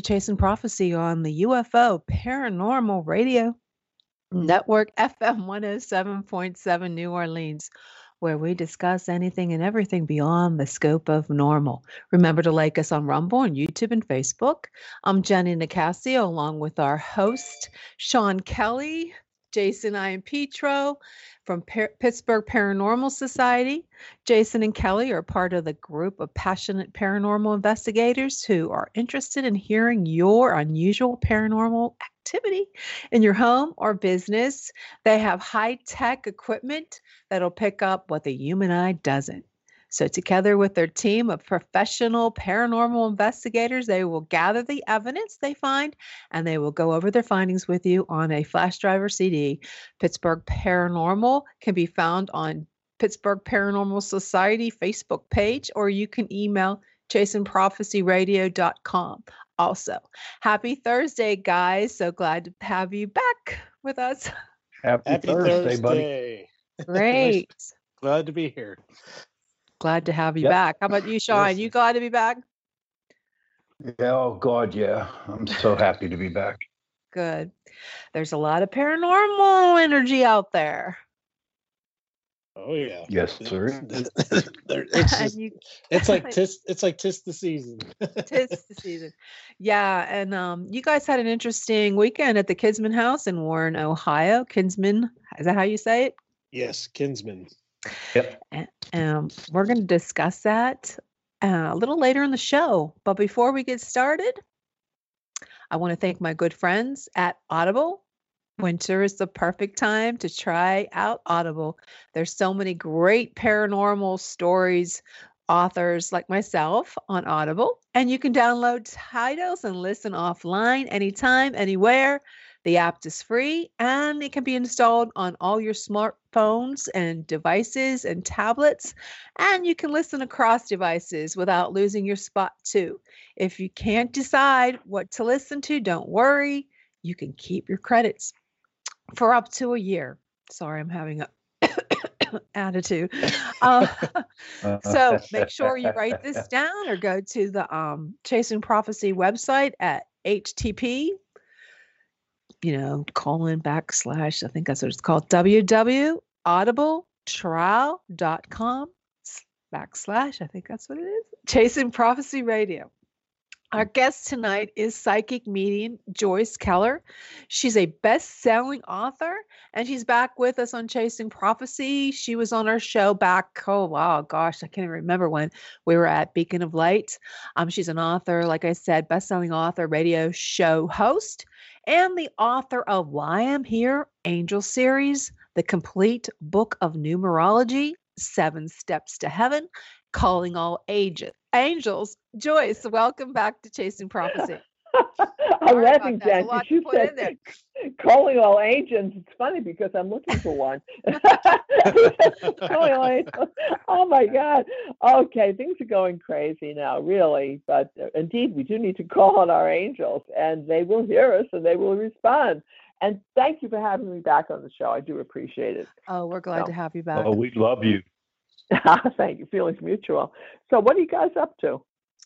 Chasing Prophecy on the UFO Paranormal Radio Network FM 107.7 New Orleans, where we discuss anything and everything beyond the scope of normal. Remember to like us on Rumble and YouTube and Facebook. I'm Jenny Nicasio, along with our host, Sean Kelly, Jason Ian Petro from Pittsburgh Paranormal Society. Jason and Kelly are part of the group of passionate paranormal investigators who are interested in hearing your unusual paranormal activity in your home or business. They have high-tech equipment that'll pick up what the human eye doesn't. So together with their team of professional paranormal investigators, they will gather the evidence they find and they will go over their findings with you on a flash drive or CD. Pittsburgh Paranormal can be found on Pittsburgh Paranormal Society Facebook page, or you can email chasingprophecyradio.com. Also, happy Thursday, guys. So glad to have you back with us. Happy Thursday, buddy. Great. Glad to be here. Glad to have you back. How about you, Sean? Yes. You glad to be back? Yeah, oh God, yeah. I'm so happy to be back. Good. There's a lot of paranormal energy out there. Oh yeah. Yes, sir. It's like tis the season. Tis the season. Yeah, and you guys had an interesting weekend at the Kinsman House in Warren, Ohio. Kinsman, is that how you say it? Yes, Kinsman. Yep. We're going to discuss that a little later in the show. But before we get started, I want to thank my good friends at Audible. Winter is the perfect time to try out Audible. There's so many great paranormal stories, authors like myself on Audible, and you can download titles and listen offline anytime, anywhere. The app is free and it can be installed on all your smartphones and devices and tablets, and you can listen across devices without losing your spot too. If you can't decide what to listen to, don't worry. You can keep your credits for up to a year. Sorry, I'm having a attitude. So make sure you write this down or go to the Chasing Prophecy website at HTTP, :/ I think that's what it's called, www.audibletrial.com / I think that's what it is, Chasing Prophecy Radio. Our guest tonight is psychic medium Joyce Keller. She's a best-selling author, and she's back with us on Chasing Prophecy. She was on our show back, I can't even remember when. We were at Beacon of Light. She's an author, like I said, best-selling author, radio show host, and the author of Why I'm Here, Angel Series, the complete book of numerology, 7 Steps to Heaven, Calling All Angels. Joyce, welcome back to Chasing Prophecy. I'm laughing, Jen. You said calling all angels. It's funny because I'm looking for one. Calling all angels. Oh my God. Okay, things are going crazy now, really. But indeed, we do need to call on our angels, and they will hear us and they will respond. And thank you for having me back on the show. I do appreciate it. Oh, we're glad to have you back. Oh, we love you. Thank you. Feelings mutual. So what are you guys up to?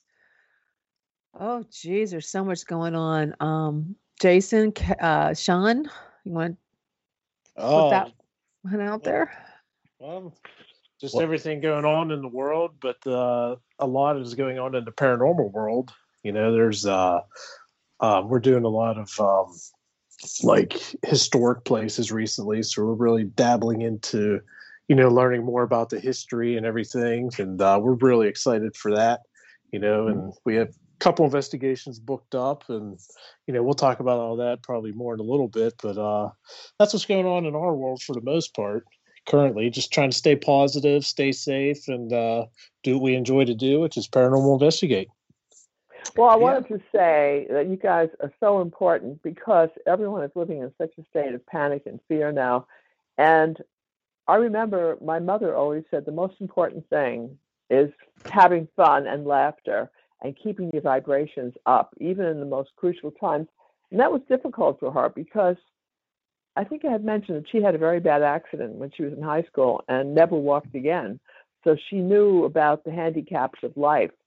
Oh, geez, there's so much going on. Jason, Sean, you want to put that one out there? Just everything going on in the world, but a lot is going on in the paranormal world. There's we're doing a lot of historic places recently, so we're really dabbling into learning more about the history and everything. And we're really excited for that, and we have a couple investigations booked up, and, we'll talk about all that probably more in a little bit, but that's what's going on in our world for the most part currently. Just trying to stay positive, stay safe, and do what we enjoy to do, which is paranormal investigate. Well, I wanted to say that you guys are so important because everyone is living in such a state of panic and fear now. And I remember my mother always said the most important thing is having fun and laughter and keeping your vibrations up, even in the most crucial times. And that was difficult for her because I think I had mentioned that she had a very bad accident when she was in high school and never walked again. So she knew about the handicaps of life.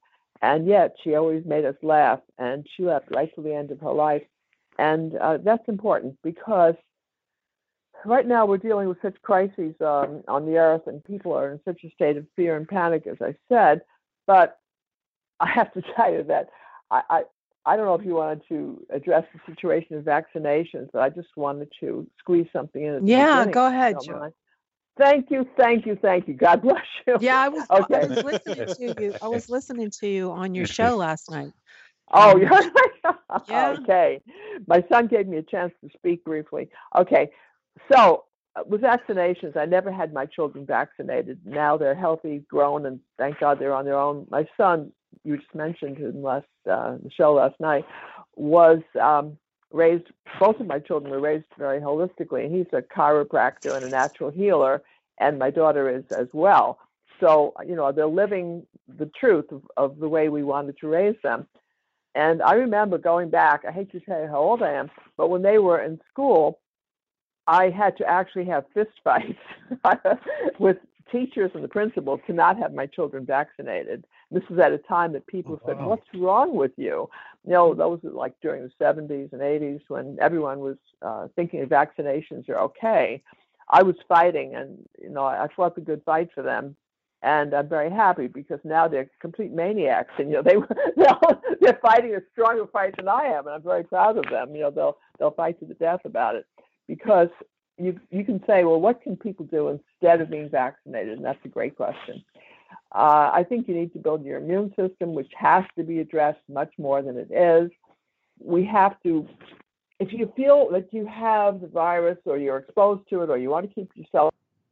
And yet she always made us laugh, and she left right to the end of her life. And that's important because right now we're dealing with such crises on the earth, and people are in such a state of fear and panic, as I said. But I have to tell you that I don't know if you wanted to address the situation of vaccinations, but I just wanted to squeeze something in at the beginning. Go ahead, Joy. Thank you. God bless you. Yeah, I was listening to you. I was listening to you on your show last night. Oh, you're yeah. Okay. My son gave me a chance to speak briefly. Okay. So with vaccinations, I never had my children vaccinated. Now they're healthy, grown, and thank God they're on their own. My son, you just mentioned in the show last night, was raised, both of my children were raised very holistically, and he's a chiropractor and a natural healer, and my daughter is as well. So, they're living the truth of the way we wanted to raise them. And I remember going back, I hate to tell you how old I am, but when they were in school, I had to actually have fist fights with teachers and the principal to not have my children vaccinated. This was at a time that people said, "What's wrong with you?" Those were like during the 70s and 80s when everyone was thinking vaccinations are okay. I was fighting, and I fought the good fight for them, and I'm very happy because now they're complete maniacs, and they're fighting a stronger fight than I am, and I'm very proud of them. They'll fight to the death about it because you can say, well, what can people do instead of being vaccinated? And that's a great question. I think you need to build your immune system, which has to be addressed much more than it is. We have to, if you feel that you have the virus or you're exposed to it or you want to keep yourself.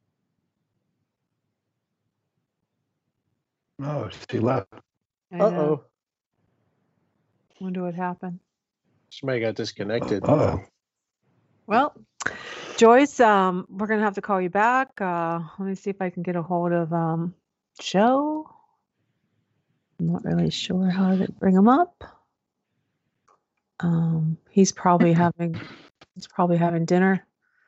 Oh, she left. Uh-oh. Wonder what happened. Somebody got disconnected. Oh. Well, Joyce, we're going to have to call you back. Let me see if I can get a hold of Joe. I'm not really sure how to bring him up. He's probably having dinner.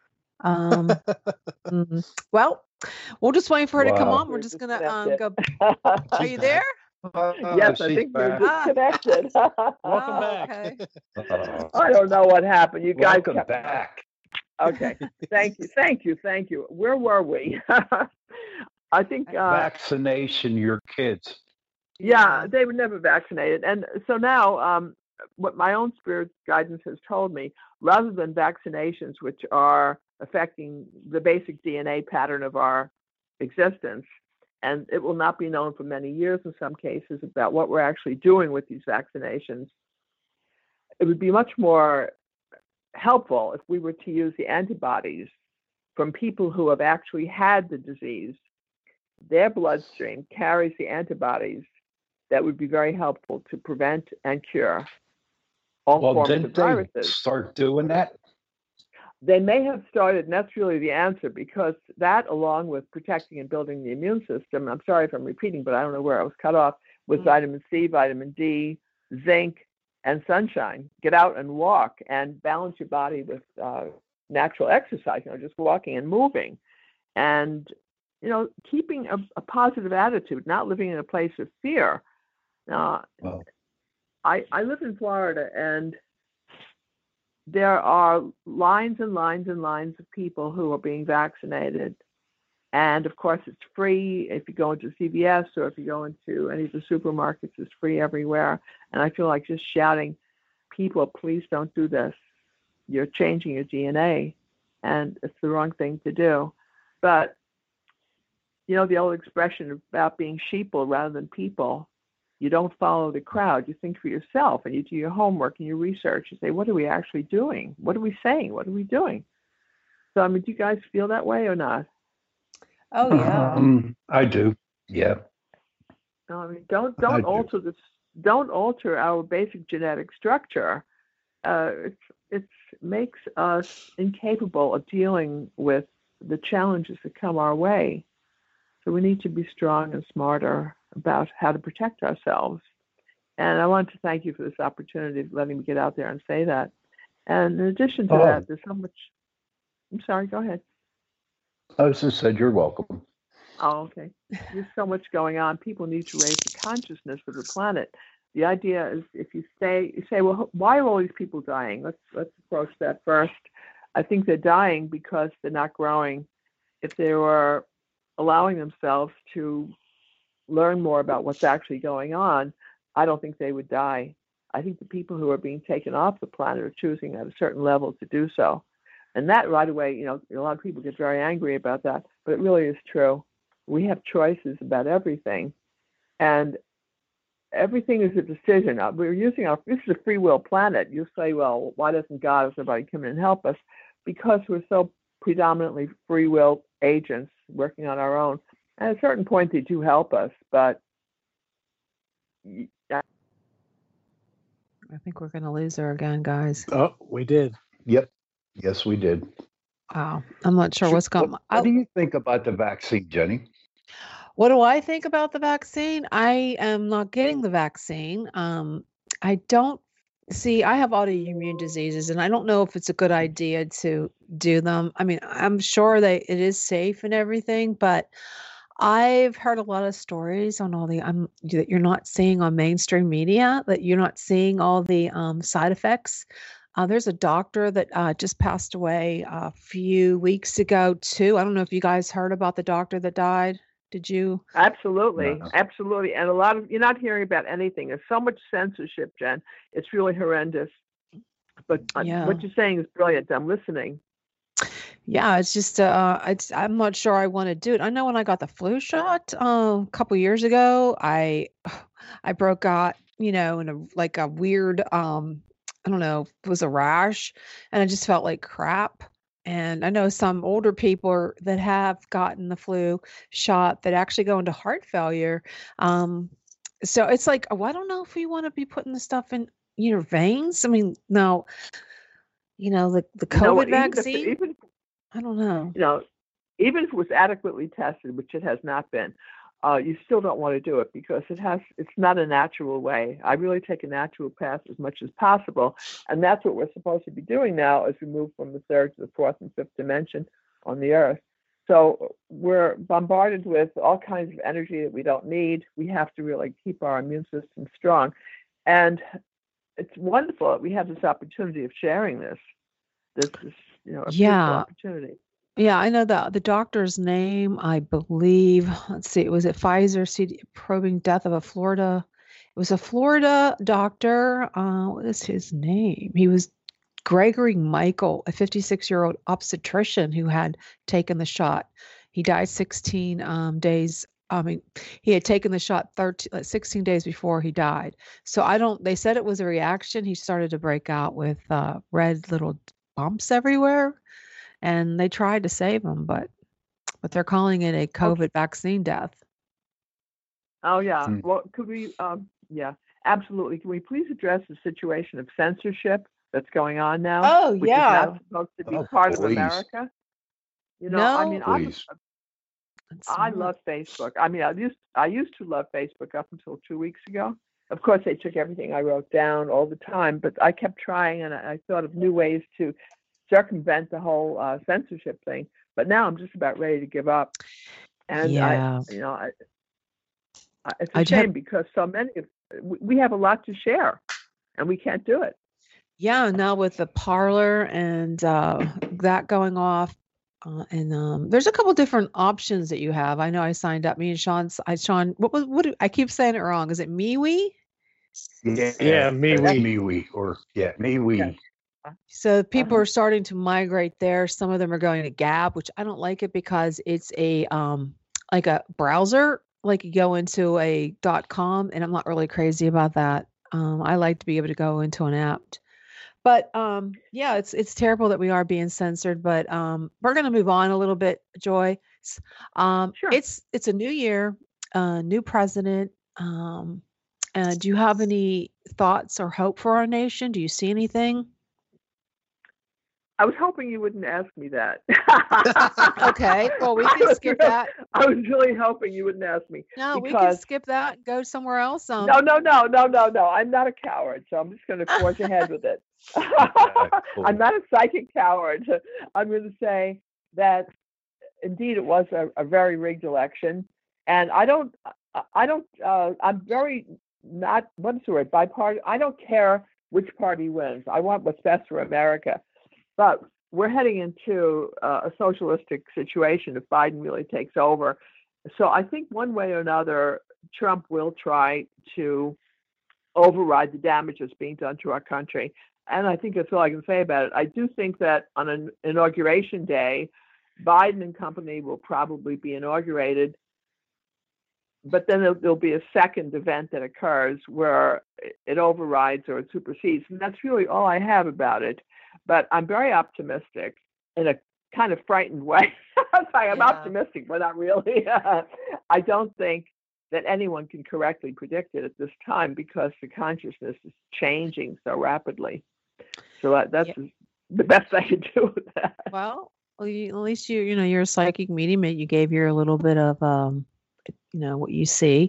Well, we'll just wait for her to come on. We're just gonna go. Are you there? Yes, I think you're disconnected. Welcome back. Okay. I don't know what happened. You guys Welcome back. Okay. Thank you. Where were we? I think vaccination your kids. Yeah, they were never vaccinated, and so now what my own spirit guidance has told me, rather than vaccinations, which are affecting the basic DNA pattern of our existence, and it will not be known for many years in some cases about what we're actually doing with these vaccinations, it would be much more helpful if we were to use the antibodies from people who have actually had the disease. Their bloodstream carries the antibodies that would be very helpful to prevent and cure all forms of viruses. They start doing that? They may have started, and that's really the answer, because that, along with protecting and building the immune system, I'm sorry if I'm repeating, but I don't know where I was cut off, with vitamin C, vitamin D, zinc, and sunshine. Get out and walk and balance your body with natural exercise, just walking and moving. And, keeping a positive attitude, not living in a place of fear. I live in Florida, and there are lines and lines and lines of people who are being vaccinated. And of course, it's free. If you go into CVS or if you go into any of the supermarkets, it's free everywhere. And I feel like just shouting, people, please don't do this. You're changing your DNA, and it's the wrong thing to do. But, the old expression about being sheeple rather than people, you don't follow the crowd. You think for yourself, and you do your homework and your research. You say, what are we actually doing? What are we saying? What are we doing? So, do you guys feel that way or not? Oh, yeah. I do. Yeah. Don't alter this. Don't alter our basic genetic structure. It makes us incapable of dealing with the challenges that come our way. So we need to be strong and smarter about how to protect ourselves. And I want to thank you for this opportunity of letting me get out there and say that. And in addition to that, there's so much. I'm sorry, go ahead. I just said you're welcome. Oh, okay. There's so much going on. People need to raise the consciousness of the planet. The idea is, if you say, well, why are all these people dying? Let's approach that first. I think they're dying because they're not growing. If they were allowing themselves to learn more about what's actually going on, I don't think they would die. I think the people who are being taken off the planet are choosing at a certain level to do so. And that right away, a lot of people get very angry about that, but it really is true. We have choices about everything. And everything is a decision. We're using this is a free will planet. You say, well, why doesn't God or somebody come in and help us? Because we're so predominantly free will agents working on our own. At a certain point, they do help us, but I think we're going to lose her again, guys. Oh, we did. Yep. Yes, we did. Wow. I'm not sure what's going on. What do you think about the vaccine, Jenny? What do I think about the vaccine? I am not getting the vaccine. I don't see, I have autoimmune diseases, and I don't know if it's a good idea to do them. I mean, I'm sure that it is safe and everything, but I've heard a lot of stories on all the that you're not seeing on mainstream media, that you're not seeing all the side effects. There's a doctor that just passed away a few weeks ago too. I don't know if you guys heard about the doctor that died. Did you? Absolutely. No. Absolutely. And you're not hearing about anything. There's so much censorship, Jen. It's really horrendous. But Yeah. what you're saying is brilliant. I'm listening. Yeah, it's just I'm not sure I want to do it. I know when I got the flu shot a couple years ago, I broke out, in a weird I don't know, it was a rash, and I just felt like crap. And I know some older people that have gotten the flu shot that actually go into heart failure. So it's like, oh, I don't know if we want to be putting the stuff in your veins. I mean, no, the COVID vaccine. Even I don't know. Even if it was adequately tested, which it has not been, you still don't want to do it because it's not a natural way. I really take a natural path as much as possible. And that's what we're supposed to be doing now as we move from the third to the fourth and fifth dimension on the earth. So we're bombarded with all kinds of energy that we don't need. We have to really keep our immune system strong. And it's wonderful that we have this opportunity of sharing this. This is, a beautiful opportunity. Yeah, I know the doctor's name, I believe. Let's see, was it Pfizer probing death of a Florida? It was a Florida doctor. What is his name? He was Gregory Michael, a 56-year-old obstetrician who had taken the shot. He died 16 days. I mean, he had taken the shot 16 days before he died. So they said it was a reaction. He started to break out with red little bumps everywhere. And they tried to save him, but they're calling it a COVID vaccine death. Oh, yeah. Well, could we, yeah, absolutely. Can we please address the situation of censorship that's going on now? Oh, which yeah. is not supposed to be part of America. I mean, I love Facebook. I mean, I used to love Facebook up until 2 weeks ago. Of course, they took everything I wrote down all the time, but I kept trying, and I thought of new ways to circumvent the whole censorship thing. But now I'm just about ready to give up. And yeah. it's a shame because so many we have a lot to share, and we can't do it. Yeah, now with the Parler and that going off, and there's a couple different options that you have. I know I signed up. Me and Sean. I keep saying it wrong. Is it MeWe? Yeah, MeWe. MeWe. Yeah. So people are starting to migrate there. Some of them are going to Gab, which I don't like it because it's a like a browser. Like you go into a .com, and I'm not really crazy about that. I like to be able to go into an app. But yeah, it's terrible that we are being censored. But we're going to move on a little bit, Joy. Sure. It's a new year, new president. Do you have any thoughts or hope for our nation? Do you see anything? I was hoping you wouldn't ask me that. Okay, well, we can skip that. I was really hoping you wouldn't ask me. No, we can skip that and go somewhere else. No. I'm not a coward, so I'm just going to forge ahead with it. I'm not a psychic coward. I'm going to say that indeed it was a very rigged election, and I'm very not, what's the word, bipartisan. I don't care which party wins. I want what's best for America. But we're heading into a socialistic situation if Biden really takes over. So I think one way or another, Trump will try to override the damage that's being done to our country. And I think that's all I can say about it. I do think that on an inauguration day, Biden and company will probably be inaugurated, but then there'll be a second event that occurs where it overrides or it supersedes. And that's really all I have about it. But I'm very optimistic in a kind of frightened way. I'm optimistic, but not really. I don't think that anyone can correctly predict it at this time because the consciousness is changing so rapidly. So that's the best I can do with that. Well, at least you're a psychic medium. You gave your little bit of what you see.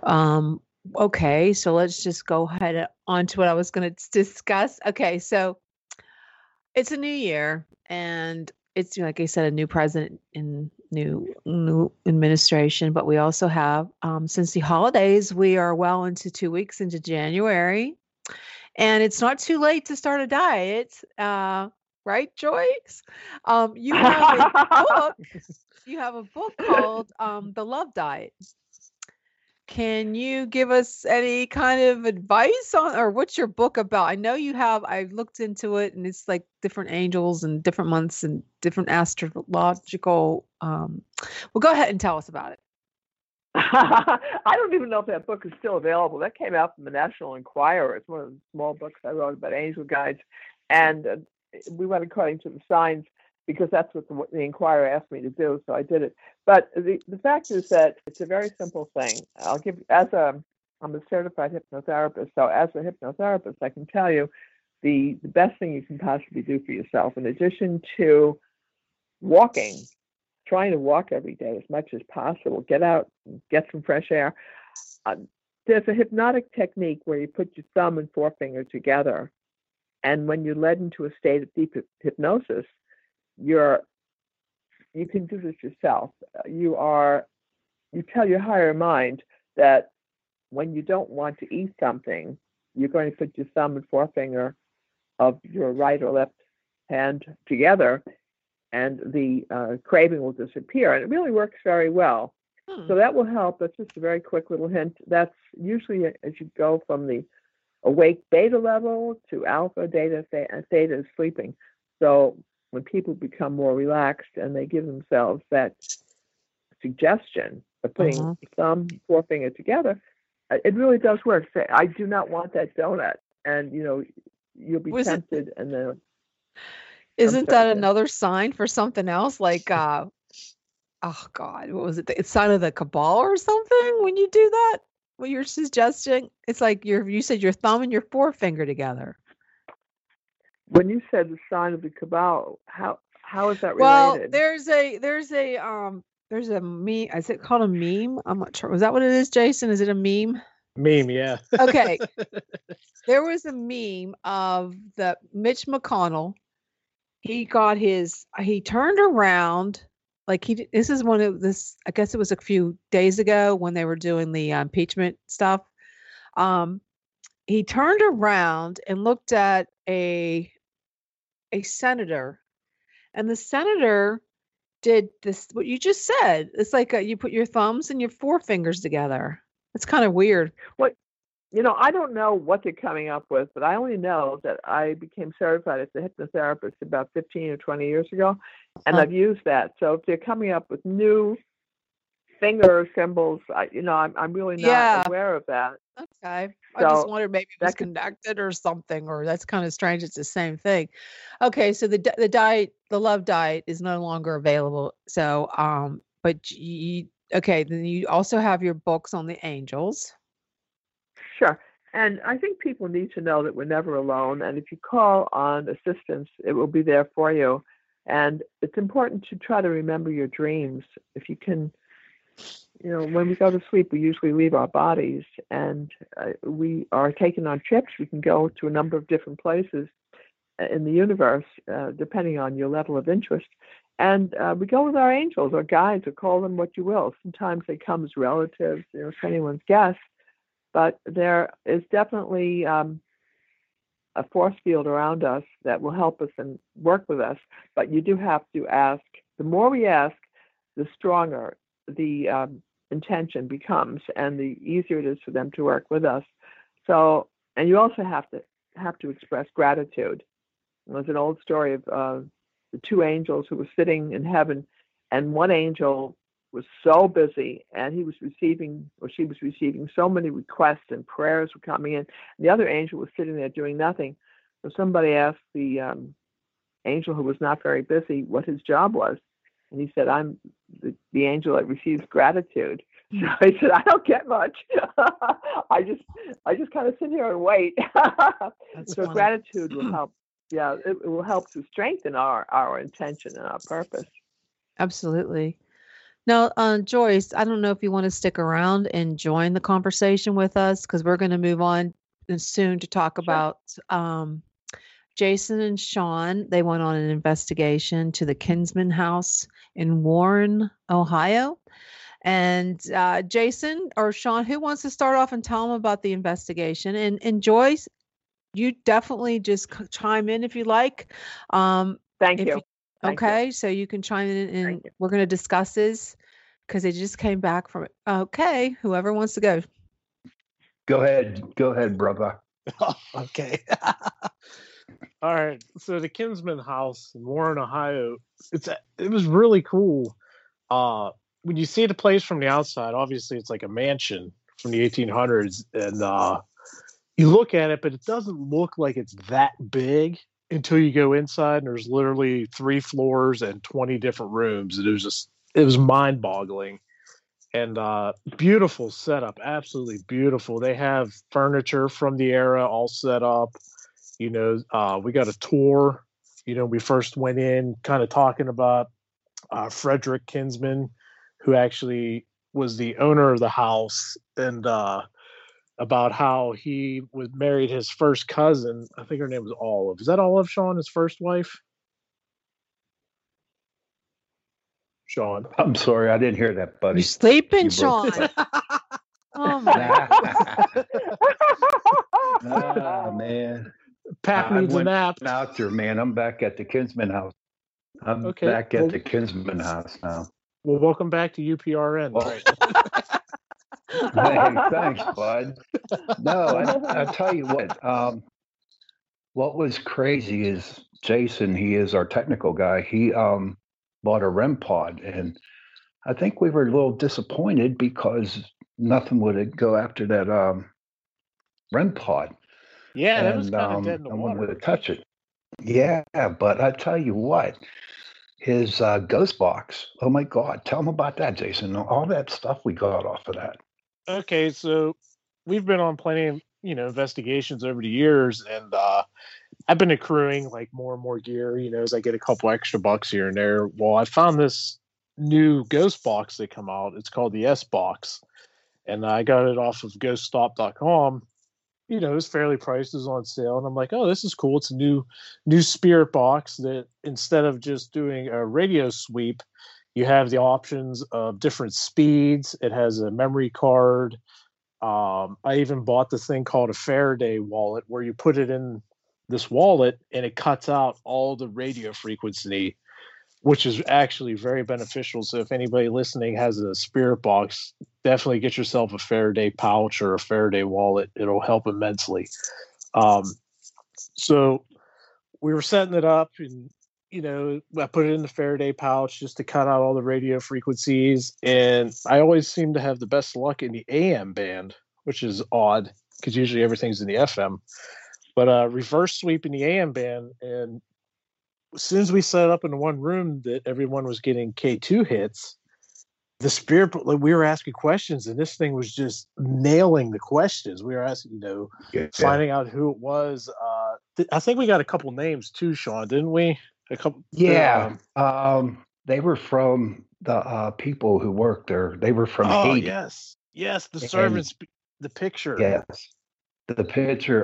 Okay, so let's just go ahead on to what I was going to discuss. Okay, so it's a new year, and it's, like I said, a new president and new administration. But we also have, since the holidays, we are well into 2 weeks into January, and it's not too late to start a diet, right, Joyce? You have a book. You have a book called The Love Diet. Can you give us any kind of advice on, or what's your book about? I know you have, I looked into it, and it's like different angels and different months and different astrological. Well, go ahead and tell us about it. I don't even know if that book is still available. That came out from the National Enquirer. It's one of the small books I wrote about angel guides. And we went according to the signs, because that's what the Enquirer asked me to do, so I did it. But the fact is that it's a very simple thing. I'm a certified hypnotherapist, so as a hypnotherapist, I can tell you the best thing you can possibly do for yourself, in addition to walking, trying to walk every day as much as possible, get out, get some fresh air. There's a hypnotic technique where you put your thumb and forefinger together, and when you're led into a state of deep hypnosis, you can do this yourself. You tell your higher mind that when you don't want to eat something, you're going to put your thumb and forefinger of your right or left hand together, and the craving will disappear. And it really works very well. So that will help. That's just a very quick little hint. That's usually as you go from the awake beta level to alpha, theta is sleeping. So when people become more relaxed and they give themselves that suggestion of putting thumb, forefinger together, it really does work. Say, I do not want that donut. And, you'll be tempted. And then. Isn't that another sign for something else? Like, oh God, what was it? It's sign of the cabal or something when you do that? What you're suggesting? It's like you said your thumb and your forefinger together. When you said the sign of the cabal, how is that related? Well, there's a meme. Is it called a meme? I'm not sure. Was that what it is, Jason? Is it a meme? Meme, yeah. Okay. There was a meme of the Mitch McConnell. He turned around, like this is one of this, I guess it was a few days ago when they were doing the impeachment stuff. He turned around and looked at a senator, and the senator did this, what you just said. It's like you put your thumbs and your forefingers together. It's kind of weird. What, I don't know what they're coming up with, but I only know that I became certified as a hypnotherapist about 15 or 20 years ago, and I've used that. So if they're coming up with new finger symbols, I'm really not aware of that. Okay. So I just wondered maybe it was connected or something, or that's kind of strange. It's the same thing. Okay. So the diet, the Love Diet, is no longer available. So, but then you also have your books on the angels. Sure. And I think people need to know that we're never alone. And if you call on assistance, it will be there for you. And it's important to try to remember your dreams. If you can, when we go to sleep, we usually leave our bodies, and we are taken on trips. We can go to a number of different places in the universe, depending on your level of interest. And we go with our angels or guides, or call them what you will. Sometimes they come as relatives, if anyone's guess. But there is definitely a force field around us that will help us and work with us. But you do have to ask. The more we ask, the stronger the intention becomes, and the easier it is for them to work with us. So, and you also have to express gratitude. There's an old story of the two angels who were sitting in heaven, and one angel was so busy, and she was receiving so many requests, and prayers were coming in. And the other angel was sitting there doing nothing. So somebody asked the angel who was not very busy what his job was, and he said, "I'm the angel that receives gratitude." So I said, "I don't get much. I just kind of sit here and wait." So funny. Gratitude will help. Yeah, it will help to strengthen our intention and our purpose. Absolutely. Now, Joyce, I don't know if you want to stick around and join the conversation with us, because we're going to move on soon to talk about Jason and Sean. They went on an investigation to the Kinsman House in Warren, Ohio. And Jason or Sean, who wants to start off and tell them about the investigation? And Joyce, you definitely just chime in if you like. Thank you. Okay, so you can chime in, and we're going to discuss this because they just came back from it. Okay, whoever wants to go. Go ahead, brother. Okay. All right. So the Kinsman House in Warren, Ohio, it was really cool. When you see the place from the outside, obviously it's like a mansion from the 1800s, and you look at it, but it doesn't look like it's that big until you go inside, and there's literally 3 floors and 20 different rooms. And it was mind-boggling. And beautiful setup, absolutely beautiful. They have furniture from the era all set up. We got a tour. We first went in kind of talking about Frederick Kinsman, who actually was the owner of the house, and about how he married his first cousin. I think her name was Olive. Is that Olive, Sean, his first wife? Sean. I'm sorry, I didn't hear that, buddy. You sleeping, Sean? Oh my God. Oh, man. Pat needs a nap. Out there, man. I'm back at the Kinsman House. Back at the Kinsman House now. Well, welcome back to UPRN. Oh. Right. Hey, thanks, bud. No, I tell you what was crazy is Jason, he is our technical guy. He bought a REM pod, and I think we were a little disappointed because nothing would go after that REM pod. Yeah, that was kind of dead in the water. No one would touch it. Yeah, but I tell you what, his ghost box. Oh my God, tell him about that, Jason. All that stuff we got off of that. Okay, so we've been on plenty of investigations over the years, and I've been accruing like more and more gear, as I get a couple extra bucks here and there. Well, I found this new ghost box that come out. It's called the S box, and I got it off of ghoststop.com. It was fairly priced, it was on sale, and I'm like, oh, this is cool. It's a new spirit box that instead of just doing a radio sweep, you have the options of different speeds. It has a memory card. I even bought this thing called a Faraday wallet, where you put it in this wallet and it cuts out all the radio frequency, which is actually very beneficial. So if anybody listening has a spirit box, definitely get yourself a Faraday pouch or a Faraday wallet. It'll help immensely. So we were setting it up, and I put it in the Faraday pouch just to cut out all the radio frequencies. And I always seem to have the best luck in the AM band, which is odd because usually everything's in the FM. But reverse sweep in the AM band, and as soon as we set up in one room that everyone was getting K2 hits, the spirit, we were asking questions, and this thing was just nailing the questions. We were asking, finding out who it was. I think we got a couple names too, Sean, didn't we? A couple. Yeah. They were from the people who worked there. They were from Haiti. Yes. The servants. The picture. Yes. The picture.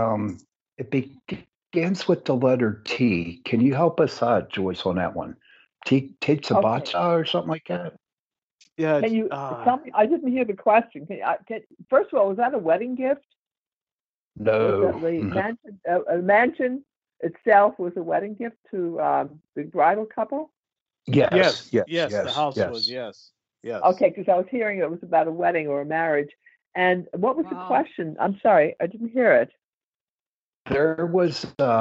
It begins with the letter T. Can you help us, Joyce, on that one? Titsabatsa or something like that. Yeah. Can you tell me? I didn't hear the question. First of all, was that a wedding gift? No. The mansion itself was a wedding gift to the bridal couple? Yes. The house was, yes. Okay, because I was hearing it was about a wedding or a marriage. And what was the question? I'm sorry, I didn't hear it. There was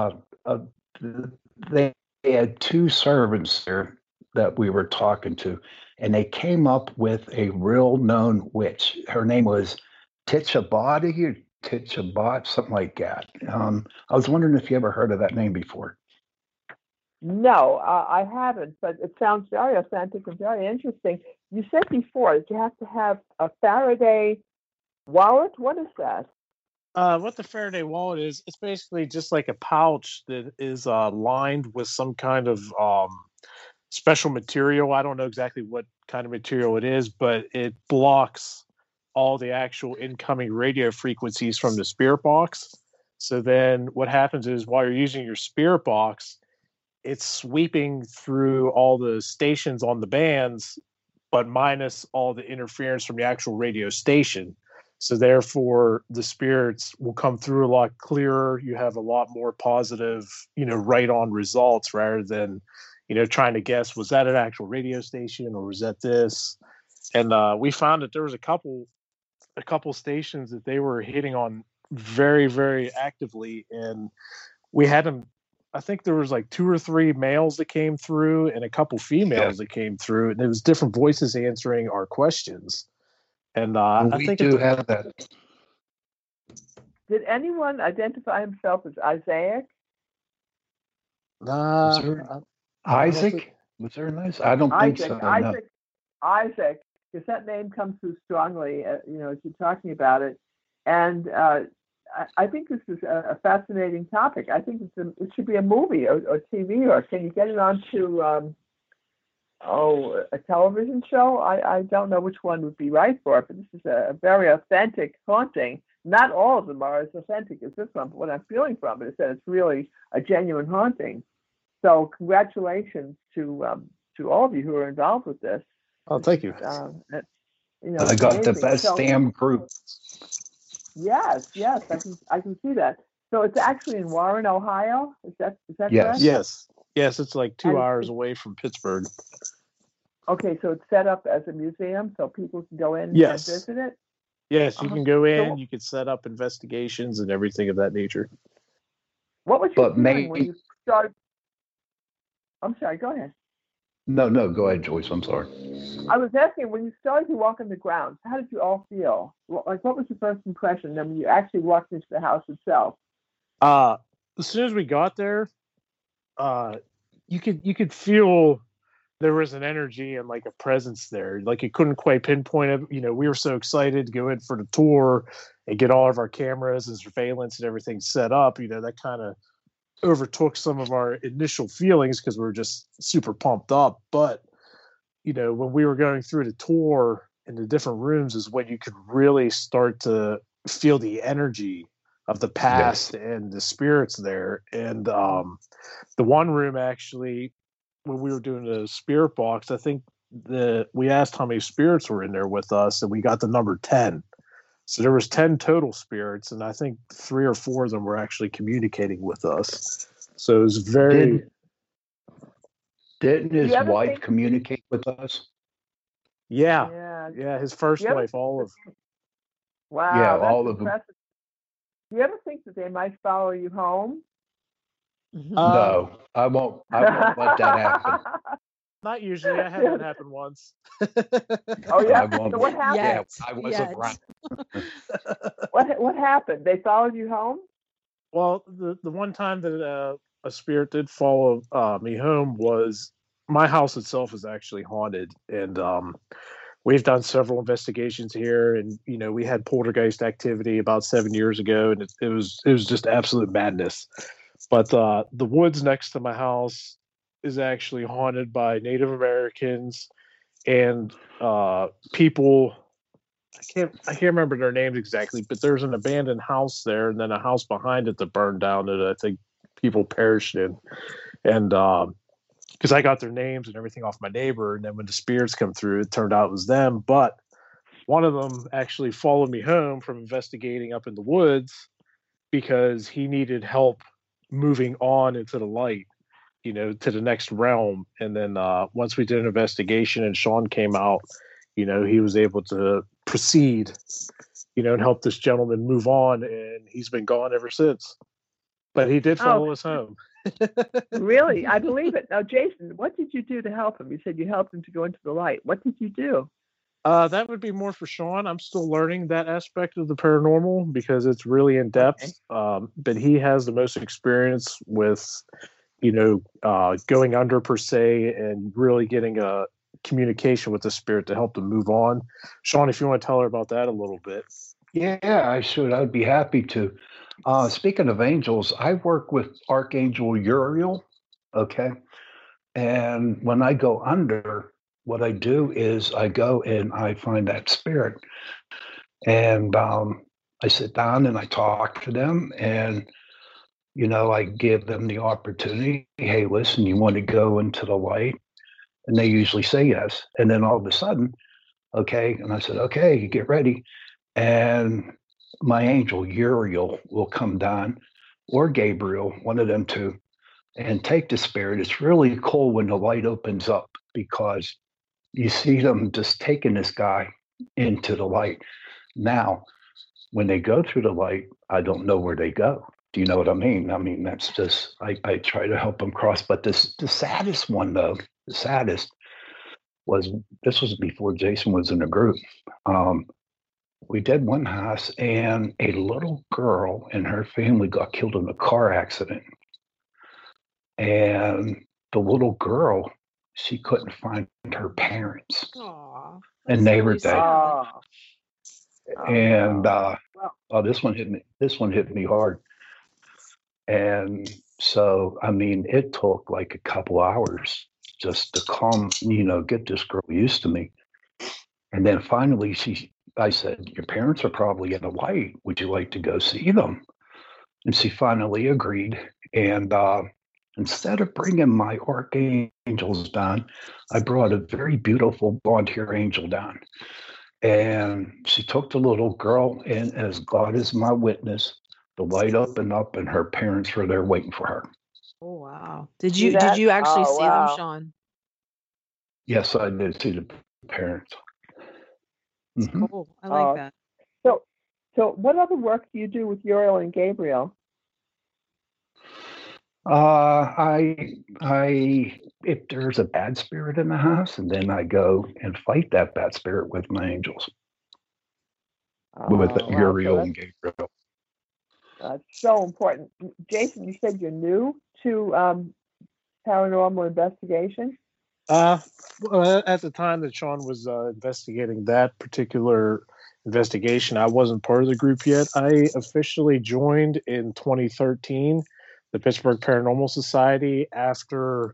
they had two servants there that we were talking to, and they came up with a real known witch. Her name was Titsabati or Titsabat, something like that. I was wondering if you ever heard of that name before. No, I haven't, but it sounds very authentic and very interesting. You said before that you have to have a Faraday wallet. What is that? What the Faraday wallet is, it's basically just like a pouch that is lined with some kind of special material. I don't know exactly what kind of material it is, but it blocks all the actual incoming radio frequencies from the spirit box. So then what happens is while you're using your spirit box, it's sweeping through all the stations on the bands, but minus all the interference from the actual radio station. So therefore, the spirits will come through a lot clearer. You have a lot more positive, right on results rather than, trying to guess, was that an actual radio station or was that this? And we found that there was a couple stations that they were hitting on very, very actively. And we had them, I think there was like 2 or 3 males that came through and a couple females that came through. And it was different voices answering our questions. And I think do have that. Did anyone identify himself as Isaac? Isaac? Was there an Isaac? I don't think so. Isaac, because that name comes through strongly, as you're talking about it. And I think this is a fascinating topic. I think it should be a movie or TV, or can you get it onto a television show? I don't know which one would be right for it, but this is a very authentic haunting. Not all of them are as authentic as this one, but what I'm feeling from it is that it's really a genuine haunting. So congratulations to all of you who are involved with this. Oh, thank you. I got the best damn group. Yes, I can see that. So it's actually in Warren, Ohio. Is that yes. correct? Yes. It's like 2 hours away from Pittsburgh. Okay, so it's set up as a museum, so people can go in and visit it. Yes, you can go in. You can set up investigations and everything of that nature. What was your feeling when you started? I'm sorry. Go ahead. No, go ahead, Joyce. I'm sorry. I was asking, when you started to walk on the grounds, how did you all feel? Like, what was your first impression then when you actually walked into the house itself? As soon as we got there, you could feel there was an energy and like a presence there. Like you couldn't quite pinpoint it. We were so excited to go in for the tour and get all of our cameras and surveillance and everything set up. That kind of overtook some of our initial feelings because we were just super pumped up. But when we were going through the tour in the different rooms is when you could really start to feel the energy of the past and the spirits there. And the one room, actually, when we were doing the spirit box, I think we asked how many spirits were in there with us, and we got the number 10. So there was 10 total spirits, and I think 3 or 4 of them were actually communicating with us. So it was very... Didn't his wife communicate with us? Yeah. His first wife, Olive. Wow. Yeah, all of them. Do you ever think that they might follow you home? No, I won't let that happen. Not usually. I had that happen once. Oh yeah. So what happened? Yeah, I wasn't around. What happened? They followed you home? Well, the one time that a spirit did follow me home was my house itself is actually haunted, and we've done several investigations here, and we had poltergeist activity about 7 years ago, and it was just absolute madness. But the woods next to my house is actually haunted by Native Americans and people. I can't remember their names exactly, but there's an abandoned house there, and then a house behind it that burned down that I think people perished in. And because I got their names and everything off my neighbor. And then when the spirits come through, it turned out it was them. But one of them actually followed me home from investigating up in the woods because he needed help moving on into the light, to the next realm. And then once we did an investigation and Sean came out, he was able to proceed, and help this gentleman move on. And he's been gone ever since. But he did follow us home. Really? I believe it. Now, Jason, what did you do to help him? You said you helped him to go into the light. What did you do? That would be more for Sean. I'm still learning that aspect of the paranormal because it's really in depth. Okay. But he has the most experience with, going under per se and really getting a communication with the spirit to help them move on. Sean, if you want to tell her about that a little bit. Yeah, I should. I'd be happy to. Speaking of angels, I work with Archangel Uriel. Okay. And when I go under, what I do is I go and I find that spirit, and I sit down and I talk to them, and I give them the opportunity. Hey, listen, you want to go into the light? And they usually say yes. And then all of a sudden, okay, and I said, okay, you get ready, and my angel Uriel will come down, or Gabriel, one of them two, and take the spirit. It's really cool when the light opens up because you see them just taking this guy into the light. Now, when they go through the light, I don't know where they go. Do you know what I mean? I mean, that's just, I try to help them cross. But the saddest one, though, the saddest this was before Jason was in the group. We did one house, and a little girl and her family got killed in a car accident. And the little girl, she couldn't find her parents. Aww, and they were dead. And this one hit me. This one hit me hard. And so, I mean, it took like a couple hours just to calm, get this girl used to me. And then finally, I said, your parents are probably in the light. Would you like to go see them? And she finally agreed. And instead of bringing my archangels down, I brought a very beautiful blonde hair angel down. And she took the little girl, and as God is my witness, the light opened up, and her parents were there waiting for her. Oh wow! Did you actually see them, Sean? Yes, I did see the parents. Mm-hmm. Cool. I like that. So what other work do you do with Uriel and Gabriel? If there's a bad spirit in the house, and then I go and fight that bad spirit with my angels, with Uriel and Gabriel. That's so important. Jason, you said you're new to paranormal investigation? Well, at the time that Sean was investigating that particular investigation, I wasn't part of the group yet. I officially joined in 2013 the Pittsburgh Paranormal Society after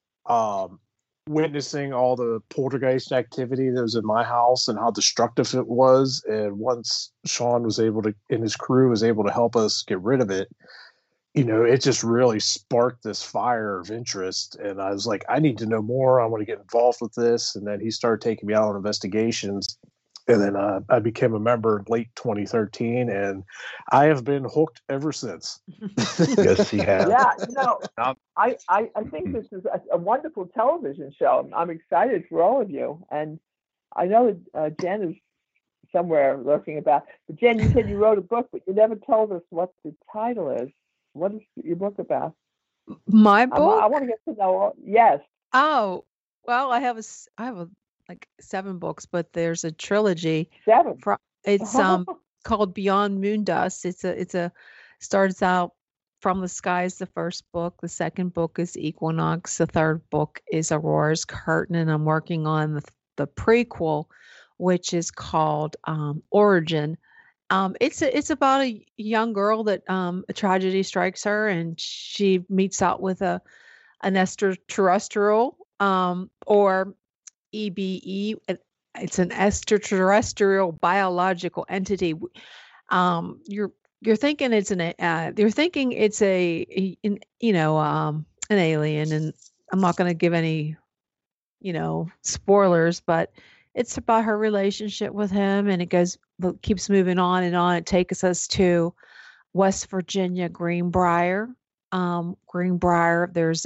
witnessing all the poltergeist activity that was in my house and how destructive it was. And once Sean was able to, and his crew was able to help us get rid of it, it just really sparked this fire of interest. And I was like, I need to know more. I want to get involved with this. And then he started taking me out on investigations. And then I became a member in late 2013, and I have been hooked ever since. Yes, he has. Yeah, I think this is a wonderful television show. I'm excited for all of you. And I know that Jen is somewhere lurking about. But Jen, you said you wrote a book, but you never told us what the title is. What is your book about? My book? I want to get to know. Yes. Oh, well, I have like 7 books, but there's a trilogy. 7. It's called Beyond Moondust. It's a starts out From the Sky is the first book. The second book is Equinox. The third book is Aurora's Curtain, and I'm working on the prequel, which is called Origin. It's about a young girl that a tragedy strikes her, and she meets out with an extraterrestrial, or EBE. It's an extraterrestrial biological entity. You're thinking it's an alien, and I'm not going to give any, spoilers, but it's about her relationship with him, and keeps moving on and on. It takes us to West Virginia, Greenbrier. Greenbrier, there's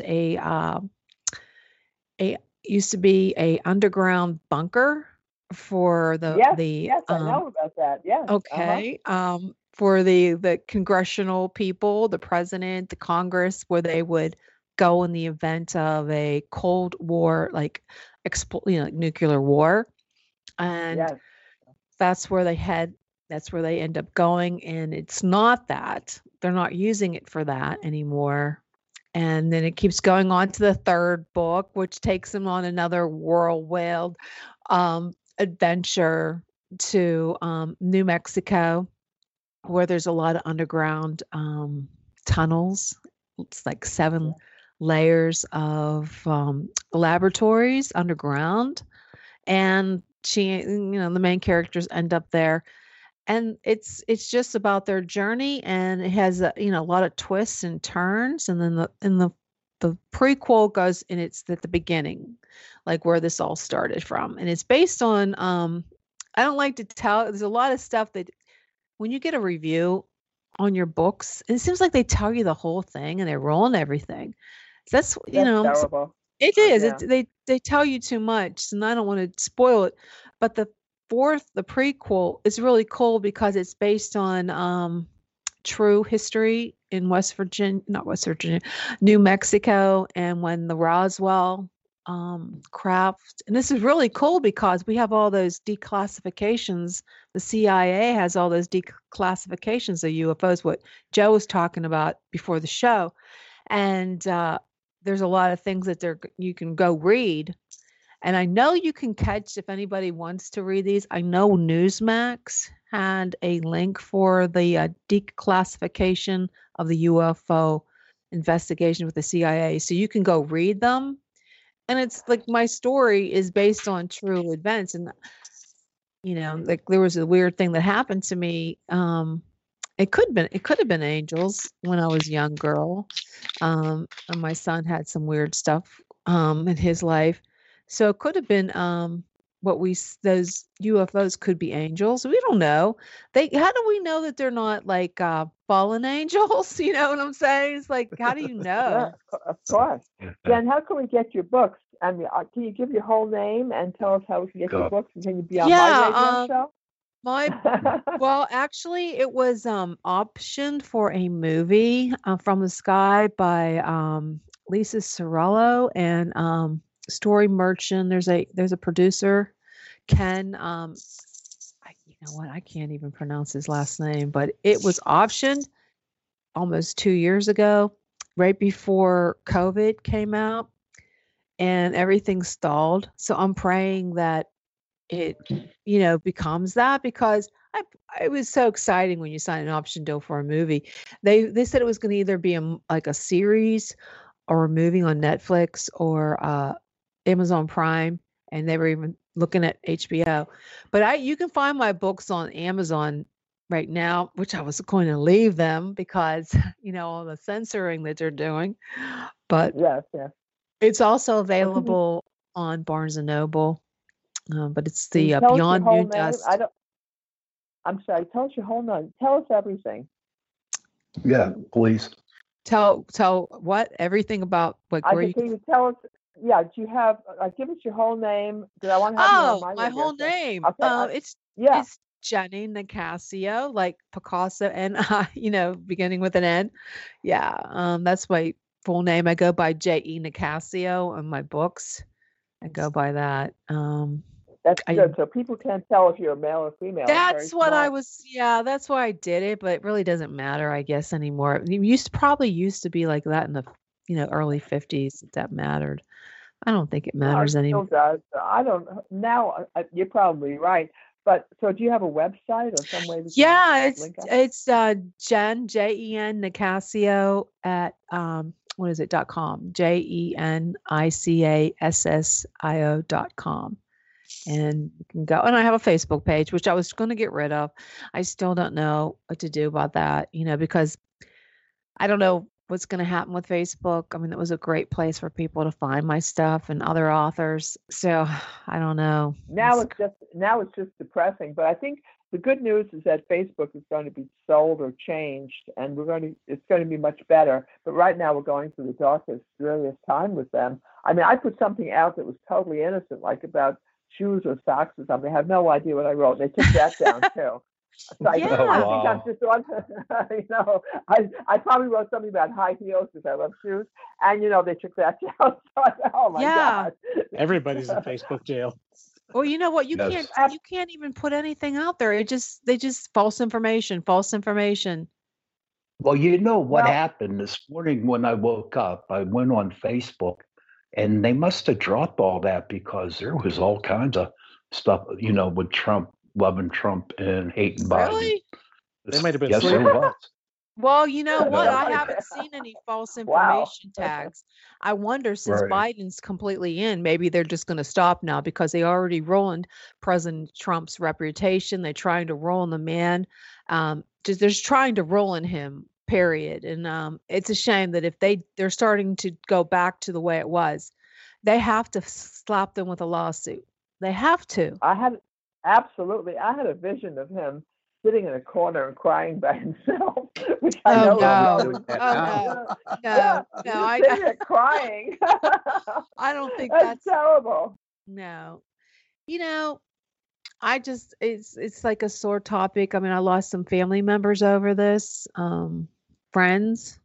a used to be a underground bunker for yes, I know about that. Yes. Okay. For the congressional people, the president, the Congress, where they would go in the event of a Cold War, like nuclear war, and Yes. that's where they head. That's where they end up going, and it's not that they're not using it for that anymore. And then it keeps going on to the third book, which takes them on another whirlwind adventure to New Mexico, where there's a lot of underground tunnels. It's like 7 layers of laboratories underground, and the main characters end up there, and it's just about their journey, and it has a lot of twists and turns, and then the prequel goes, and it's at the beginning, like where this all started from, and it's based on I don't like to tell. There's a lot of stuff that when you get a review on your books, it seems like they tell you the whole thing and they ruin everything. That's terrible. It is. Yeah. They tell you too much, and I don't want to spoil it. But the prequel is really cool because it's based on true history in New Mexico, and when the Roswell craft. And this is really cool because we have all those declassifications. The CIA has all those declassifications of UFOs, what Joe was talking about before the show. And there's a lot of things that you can go read. And I know you can catch, if anybody wants to read these, I know Newsmax had a link for the declassification of the UFO investigation with the CIA. So you can go read them. And it's like my story is based on true events. And, like there was a weird thing that happened to me. It could have been angels when I was a young girl. And my son had some weird stuff in his life. So it could have been those UFOs could be angels. We don't know. How do we know that they're not like fallen angels? You know what I'm saying? It's like, how do you know? Of course. Jen, how can we get your books? I mean, can you give your whole name and tell us how we can get your books? And can you be on my radio show? Well, actually, it was optioned for a movie, From the Sky by Lisa Sorello and Story Merchant. There's a producer, Ken. You know what? I can't even pronounce his last name, but it was optioned almost 2 years ago, right before COVID came out, and everything stalled. So I'm praying that it, becomes that, because it was so exciting when you sign an option deal for a movie. They said it was going to either be like a series or a movie on Netflix or Amazon Prime, and they were even looking at HBO. But you can find my books on Amazon right now, which I was going to leave them because all the censoring that they're doing. But yes. It's also available on Barnes and Noble. But it's the Beyond New Dust. I'm sorry. Tell us your whole name. Tell us everything. Yeah, please. Tell what? Everything about what? Can you tell us? Yeah. Do you have? Give us your whole name. Because I want to have you on my my whole name. Okay. It's Jenny Nicasio, like Picasso, and beginning with an N. Yeah. That's my full name. I go by J.E. Nicasio on my books. I go by that. That's good. So people can't tell if you're a male or female. That's what I was. Yeah, that's why I did it. But it really doesn't matter, I guess, anymore. It probably used to be like that in the early 50s. That mattered. I don't think it matters anymore. It still does. I don't now. You're probably right. But so, do you have a website or some way? It's Jen Jen Nicasio at what is it .com, JENICASSIO.com. And you can go, and I have a Facebook page, which I was going to get rid of. I still don't know what to do about that, because I don't know what's going to happen with Facebook. I mean, it was a great place for people to find my stuff and other authors. So I don't know. Now it's just depressing. But I think the good news is that Facebook is going to be sold or changed, and it's going to be much better. But right now we're going through the darkest, dreariest time with them. I mean, I put something out that was totally innocent, like about shoes or socks or something. I have no idea what I wrote. They took that down too. So I think I'm just on, I probably wrote something about high heels because I love shoes, and they took that down. So oh my God! Everybody's in Facebook jail. Well, you know what? You can't even put anything out there. They just false information. Well, you know what happened this morning when I woke up? I went on Facebook, and they must have dropped all that because there was all kinds of stuff, with Trump, loving Trump and hating Biden. Really? They might have been. Yes, there was. Well, you know what? I haven't seen any false information tags. I wonder, since Biden's completely in, maybe they're just going to stop now because they already ruined President Trump's reputation. They're trying to ruin the man. They're trying to ruin him, period. And it's a shame that if they're starting to go back to the way it was, they have to slap them with a lawsuit. They have to. I had a vision of him sitting in a corner and crying by himself, which I know. No, I crying. I don't think that's terrible. No, it's like a sore topic. I mean, I lost some family members over this, friends.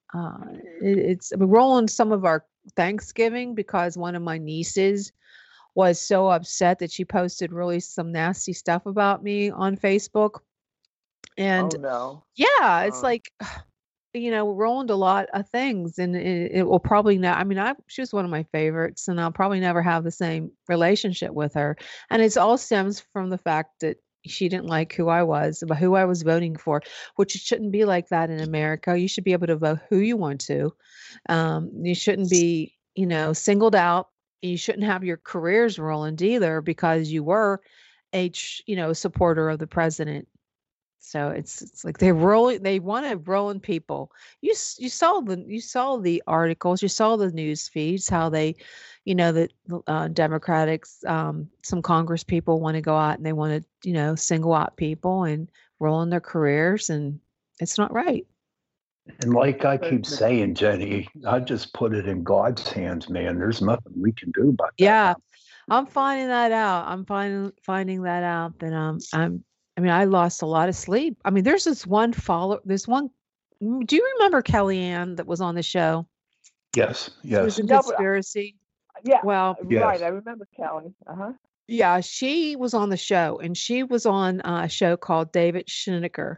It's rolling some of our Thanksgiving because one of my nieces was so upset that she posted really some nasty stuff about me on Facebook. And it's like, ruined a lot of things, and it will probably not. I mean, she was one of my favorites, and I'll probably never have the same relationship with her. And it all stems from the fact that she didn't like who I was, about who I was voting for, which it shouldn't be like that in America. You should be able to vote who you want to. You shouldn't be, singled out. You shouldn't have your careers ruined either because you were a supporter of the president. So it's like they want to ruin people. You saw the articles, you saw the news feeds, how they, the Democrats, some Congress people want to go out and they want to, single out people and ruin their careers, and it's not right. And like I keep saying, Jenny, I just put it in God's hands, man. There's nothing we can do about that. Yeah, I'm finding that out. I'm finding that out that I lost a lot of sleep. I mean, there's this one do you remember Kellyanne that was on the show? Yes. It was a conspiracy. Yeah. Well, right. I remember Kelly. Yeah, she was on the show, and she was on a show called David Schnicker,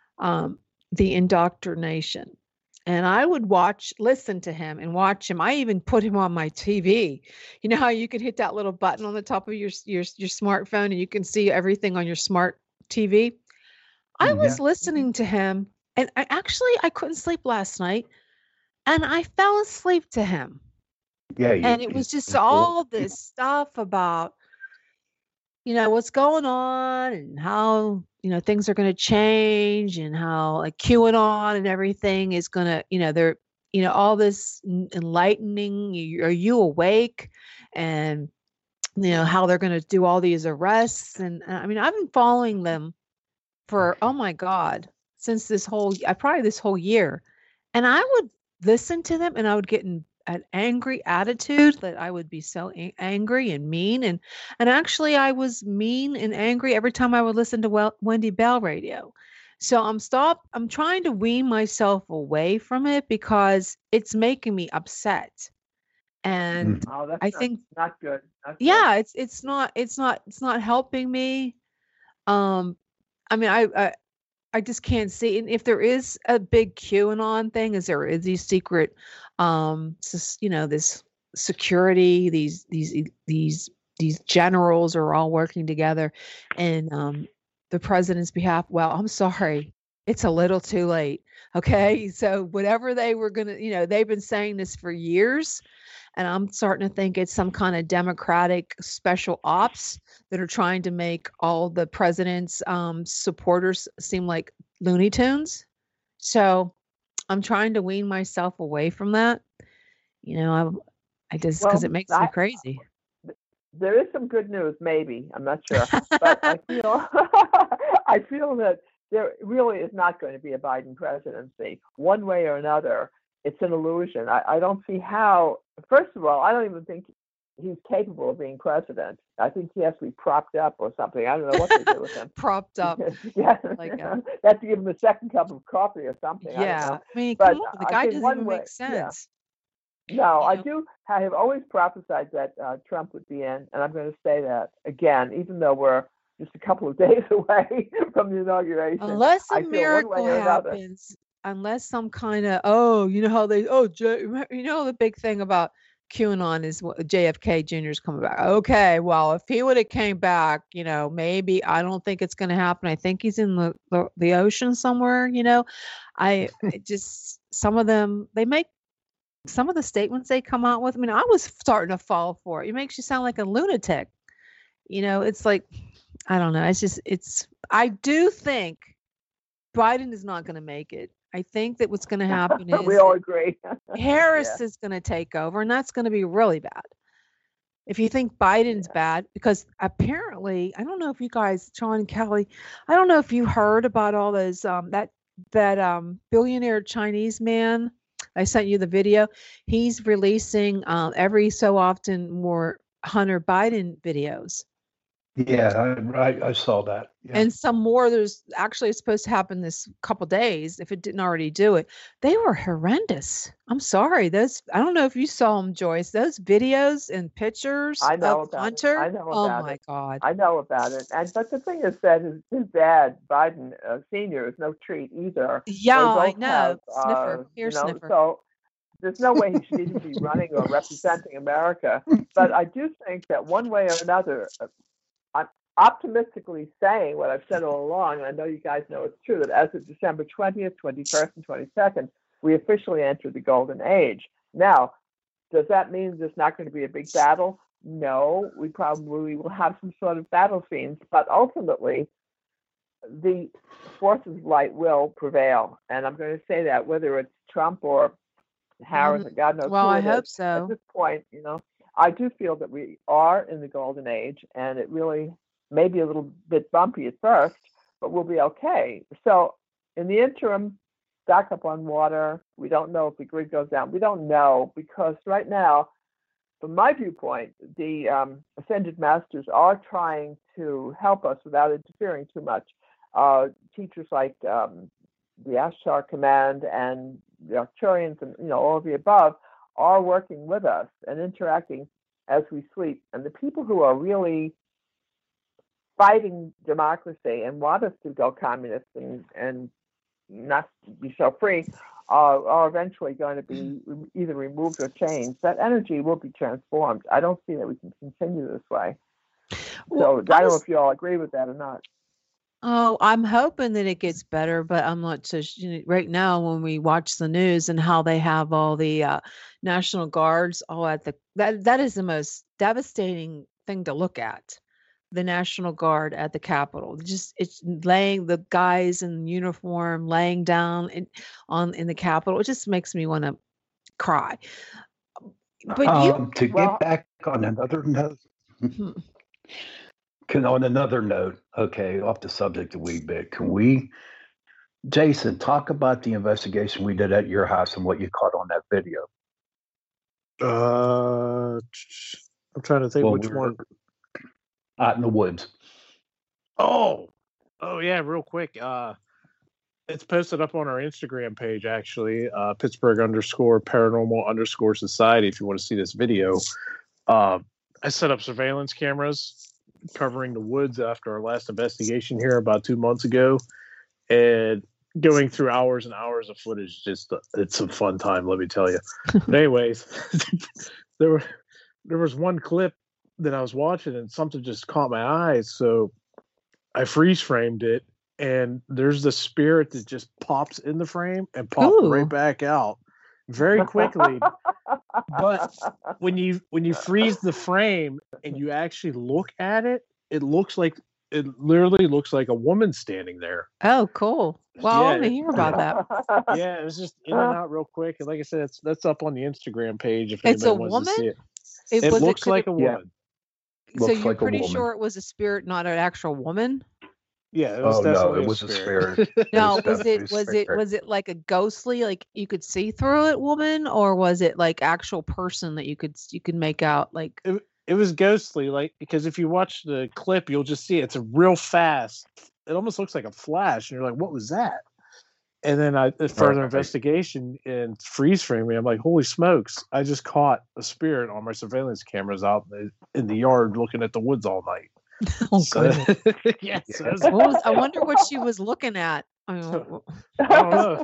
The Indoctrination. And I would listen to him and watch him. I even put him on my TV. You know how you could hit that little button on the top of your smartphone and you can see everything on your smart TV. I was listening to him, and I couldn't sleep last night, and I fell asleep to him. Yeah. And it was just all this stuff about, what's going on and how, things are going to change, and how like QAnon and everything is going to, they're, all this enlightening. Are you awake? And how they're going to do all these arrests. And I mean, I've been following them for, oh my God, since this whole year. And I would listen to them and I would get in an angry attitude that I would be so angry and mean. And actually I was mean and angry every time I would listen to Wendy Bell radio. So I'm trying to wean myself away from it because it's making me upset. And I think not good. Yeah, it's not helping me. I mean, I just can't see. And if there is a big QAnon thing, is these secret, this security, these generals are all working together, and the president's behalf. Well, I'm sorry, it's a little too late. Okay, so whatever they were gonna, they've been saying this for years. And I'm starting to think it's some kind of Democratic special ops that are trying to make all the president's supporters seem like Looney Tunes. So I'm trying to wean myself away from that. I just because it makes me crazy. There is some good news, maybe. I'm not sure, but I feel I feel that there really is not going to be a Biden presidency one way or another. It's an illusion. I don't see how. First of all, I don't even think he's capable of being president. I think he has to be propped up or something. I don't know what they do with him. Propped up. Yeah, they have to give him a second cup of coffee or something. Yeah, I mean, come on, the guy doesn't even make sense. Yeah. No, I have always prophesied that Trump would be in, and I'm going to say that again, even though we're just a couple of days away from the inauguration. Unless a miracle happens, unless some kind of, the big thing about QAnon is JFK Jr. is coming back. Okay, well, if he would have came back, maybe. I don't think it's going to happen. I think he's in the ocean somewhere. Some of them, they make some of the statements they come out with. I mean, I was starting to fall for it. It makes you sound like a lunatic. It's like, I don't know. I do think Biden is not going to make it. I think that what's going to happen is we all agree. Harris is going to take over, and that's going to be really bad. If you think Biden's bad, because apparently, I don't know if you guys, Sean and Kelly, I don't know if you heard about all those that billionaire Chinese man. I sent you the video. He's releasing every so often more Hunter Biden videos. Yeah, I saw that. Yeah. And some more. There's actually supposed to happen this couple days if it didn't already do it. They were horrendous. I'm sorry. I don't know if you saw them, Joyce. Those videos and pictures of Hunter. I know about oh my God. I know about it. But the thing is that his dad, Biden Sr., is no treat either. Yeah, I know. Sniffer. Sniffer. So there's no way he should even be running or representing America. But I do think that one way or another, I'm optimistically saying what I've said all along, and I know you guys know it's true, that as of December 20th, 21st, and 22nd, we officially enter the golden age. Now, does that mean there's not going to be a big battle? No, we probably will have some sort of battle scenes, but ultimately, the forces of light will prevail. And I'm going to say that whether it's Trump or Harris, or God knows well, who I it hope is, so. At this point, I do feel that we are in the golden age, and it really may be a little bit bumpy at first, but we'll be okay. So in the interim, stock up on water. We don't know if the grid goes down. We don't know, because right now, from my viewpoint, the Ascended Masters are trying to help us without interfering too much. Teachers like the Ashtar Command and the Arcturians and all of the above are working with us and interacting as we sleep. And the people who are really fighting democracy and want us to go communist and not be so free are eventually going to be either removed or changed. That energy will be transformed. I don't see that we can continue this way. So I don't know if you all agree with that or not. Oh, I'm hoping that it gets better, but I'm not so right now when we watch the news and how they have all the National Guards all at that is the most devastating thing to look at. The National Guard at the Capitol. It's laying the guys in uniform laying down in the Capitol. It just makes me want to cry. But get back on another note. On another note, okay, off the subject a wee bit, can we, Jason, talk about the investigation we did at your house and what you caught on that video? I'm trying to think which one. Out in the woods. Oh yeah, real quick. It's posted up on our Instagram page, actually, Pittsburgh_paranormal_society. If you want to see this video, I set up surveillance cameras covering the woods after our last investigation here about 2 months ago, and going through hours and hours of footage. It's a fun time, let me tell you. But anyways, there was one clip that I was watching and something just caught my eye, so I freeze framed it, and there's the spirit that just pops in the frame and pops right back out very quickly. But when you freeze the frame and you actually look at it, it looks like it literally looks like a woman standing there. Oh, cool. Well, I Yeah, want to hear about that. Yeah, it was just in and out real quick. And like I said, that's up on the Instagram page if It's anybody a wants woman? to see it. It It was looks like a Yeah. woman. So Looks you're like a pretty woman. sure it was a spirit, not an actual woman? Yeah, it was Oh no, definitely it was a spirit. spirit. No, was definitely a was it like a ghostly, like you could see through it woman, or was it like actual person that you could make out like It was ghostly, like, because if you watch the clip, you'll just see it's a real fast. It almost looks like a flash, and you're like, "What was that?" And then further Right. investigation and freeze framing, I'm like, "Holy smokes! I just caught a spirit on my surveillance cameras out in the yard looking at the woods all night." Oh So, goodness. yes, I wonder what she was looking at. I mean, I don't know.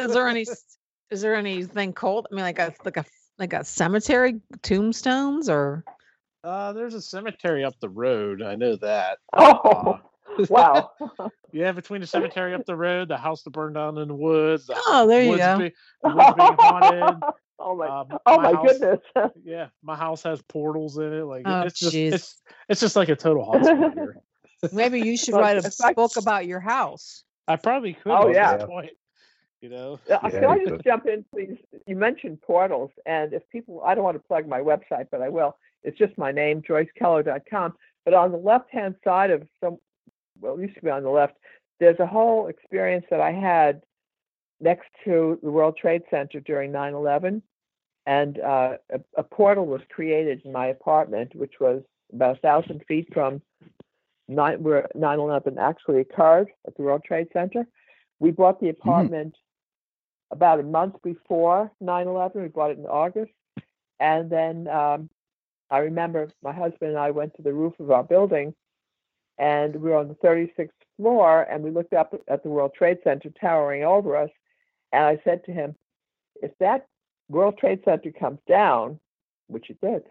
is there anything cold? I mean, like a cemetery, tombstones, or There's a cemetery up the road. I know that. Oh, wow. Yeah, between the cemetery up the road, the house that burned down in the woods. Oh, there you go. The woods being haunted. Oh my, my my house- goodness. Yeah, my house has portals in it. Like Oh, it's just jeez. it's just like a total hotspot here. Maybe you should Well, write in a fact- book about your house. I probably could. Oh, at yeah. this point, you know. Can I you just could. jump in, please? You mentioned portals, and if people, I don't want to plug my website, but I will. It's just my name, JoyceKeller.com. But on the left-hand side of it used to be on the left, there's a whole experience that I had next to the World Trade Center during 9/11. And a portal was created in my apartment, which was about 1,000 feet from where 9/11 actually occurred at the World Trade Center. We bought the apartment about a month before 9/11. We bought it in August. And then I remember my husband and I went to the roof of our building, and we were on the 36th floor, and we looked up at the World Trade Center towering over us. And I said to him, if that World Trade Center comes down, which it did,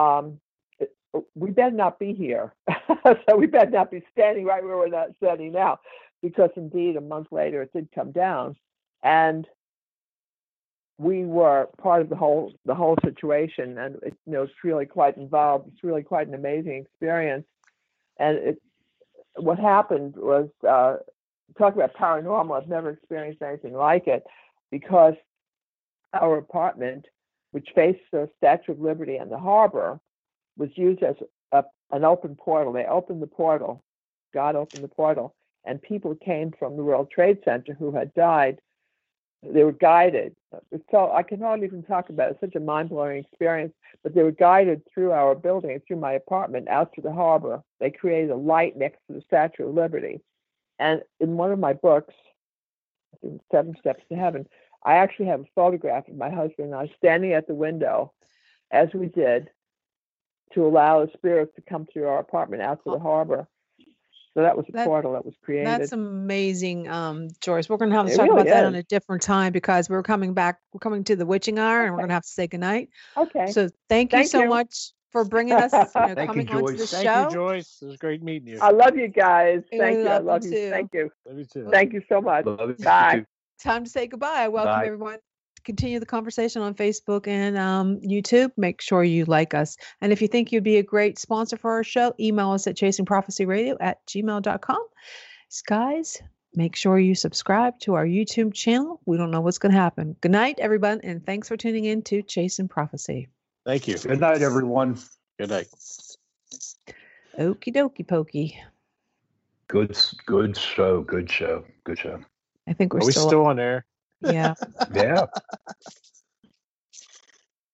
we better not be here. So we better not be standing right where we're not standing now, because indeed a month later it did come down, and we were part of the whole situation, and it's really quite involved. It's really quite an amazing experience, and what happened was talk about paranormal. I've never experienced anything like it, because our apartment, which faced the Statue of Liberty and the harbor, was used as an open portal. They opened the portal. God opened the portal, and people came from the World Trade Center who had died. They were guided. So I can hardly even talk about it. It's such a mind-blowing experience. But they were guided through our building, through my apartment, out to the harbor. They created a light next to the Statue of Liberty. And in one of my books, I think 7 Steps to Heaven, I actually have a photograph of my husband and I standing at the window, as we did, to allow the spirits to come through our apartment out to the harbor. So that was a portal that was created. That's amazing, Joyce. We're going to have to It talk really about that is. on a different time, because we're coming to the witching hour, and we're going to have to say goodnight. Okay. So thank you Thank so you. much for bringing us, Thank you, coming onto the Joyce. Thank show. you, Joyce. It was great meeting you. I love you guys. We Thank you. I love love you you. too. Thank you. Love you too. Thank you so much. Love you Bye. too. Time to say goodbye. Welcome Bye. everyone to continue the conversation on Facebook and YouTube. Make sure you like us. And if you think you'd be a great sponsor for our show, email us at chasingprophecyradio@gmail.com. Guys, make sure you subscribe to our YouTube channel. We don't know what's going to happen. Good night, everyone, and thanks for tuning in to Chasing Prophecy. Thank you. Good night, everyone. Good night. Okie dokie pokey. Good show. Good show. I think we're Are we still on air? yeah. Yeah.